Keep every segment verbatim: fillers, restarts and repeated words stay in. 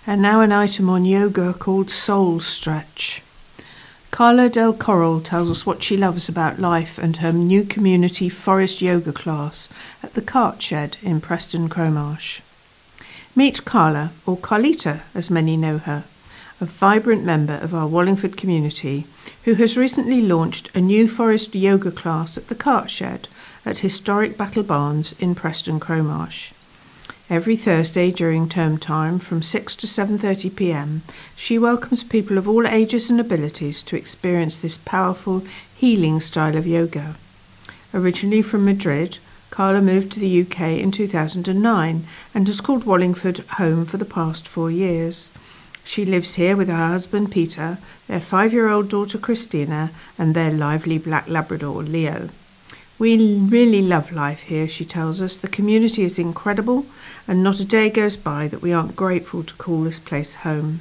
And now an item on yoga called Soul Stretch. Carla Del Coral tells us what she loves about life and her new community forest yoga class at the Cart Shed in Preston Cromarsh. Meet Carla, or Carlita as many know her, a vibrant member of our Wallingford community who has recently launched a new forest yoga class at the Cart Shed at historic Battle Barns in Preston Cromarsh. Every Thursday during term time from six to seven thirty p m, she welcomes people of all ages and abilities to experience this powerful, healing style of yoga. Originally from Madrid, Carla moved to the U K in two thousand nine and has called Wallingford home for the past four years. She lives here with her husband Peter, their five-year-old daughter Christina, and their lively black Labrador Leo. We really love life here, she tells us. The community is incredible, and not a day goes by that we aren't grateful to call this place home.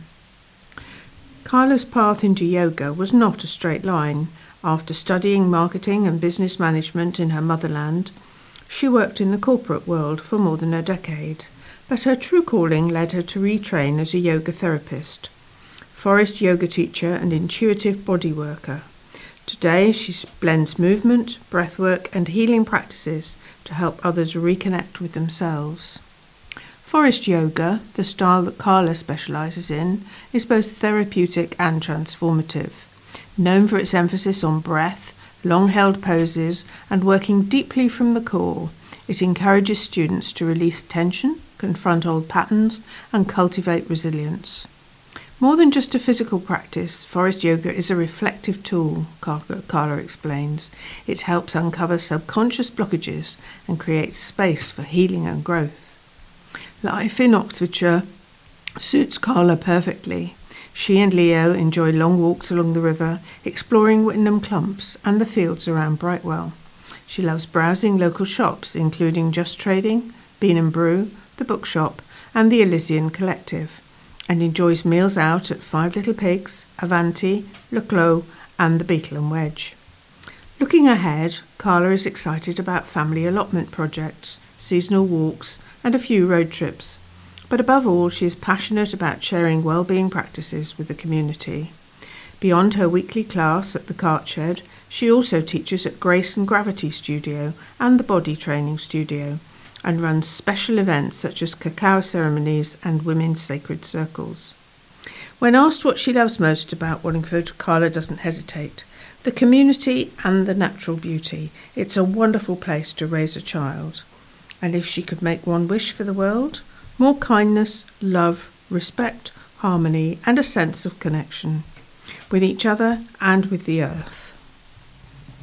Carla's path into yoga was not a straight line. After studying marketing and business management in her motherland, she worked in the corporate world for more than a decade, but her true calling led her to retrain as a yoga therapist, forest yoga teacher and intuitive body worker. Today, she blends movement, breathwork and healing practices to help others reconnect with themselves. Forest yoga, the style that Carla specialises in, is both therapeutic and transformative. Known for its emphasis on breath, long-held poses and working deeply from the core, it encourages students to release tension, confront old patterns and cultivate resilience. More than just a physical practice, forest yoga is a reflective tool, Carla explains. It helps uncover subconscious blockages and creates space for healing and growth. Life in Oxfordshire suits Carla perfectly. She and Leo enjoy long walks along the river, exploring Whitnham Clumps and the fields around Brightwell. She loves browsing local shops, including Just Trading, Bean and Brew, The Bookshop and the Elysian Collective, and enjoys meals out at Five Little Pigs, Avanti, Le Clos and the Beetle and Wedge. Looking ahead, Carla is excited about family allotment projects, seasonal walks and a few road trips. But above all, she is passionate about sharing well-being practices with the community. Beyond her weekly class at the Cart Shed, she also teaches at Grace and Gravity Studio and the Body Training Studio, and runs special events such as cacao ceremonies and women's sacred circles. When asked what she loves most about Wallingford, Carla doesn't hesitate. The community and the natural beauty. It's a wonderful place to raise a child. And if she could make one wish for the world, more kindness, love, respect, harmony and a sense of connection with each other and with the earth.